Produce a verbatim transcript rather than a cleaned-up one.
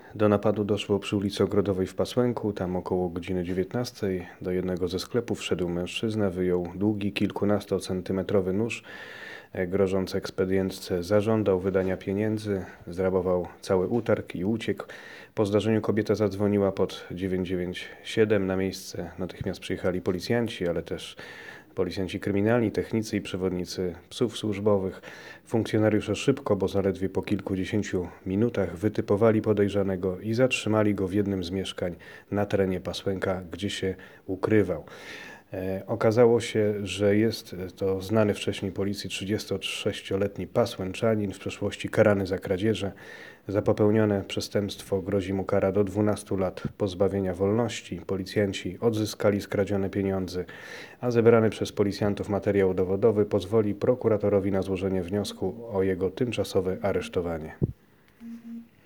Do napadu doszło przy ulicy Ogrodowej w Pasłęku. Tam około godziny dziewiętnastej do jednego ze sklepów wszedł mężczyzna, wyjął długi, kilkunastocentymetrowy nóż, e, grożąc ekspedientce zażądał wydania pieniędzy, zrabował cały utarg i uciekł. Po zdarzeniu kobieta zadzwoniła pod dziewięćset dziewięćdziesiąt siedem. Na miejsce natychmiast przyjechali policjanci, ale też policjanci kryminalni, technicy i przewodnicy psów służbowych. Funkcjonariusze szybko, bo zaledwie po kilkudziesięciu minutach, wytypowali podejrzanego i zatrzymali go w jednym z mieszkań na terenie Pasłęka, gdzie się ukrywał. E, okazało się, że jest to znany wcześniej policji trzydziestosześcioletni Pasłęczanin, w przeszłości karany za kradzieże. Za popełnione przestępstwo grozi mu kara do dwunastu lat pozbawienia wolności. Policjanci odzyskali skradzione pieniądze, a zebrany przez policjantów materiał dowodowy pozwoli prokuratorowi na złożenie wniosku o jego tymczasowe aresztowanie.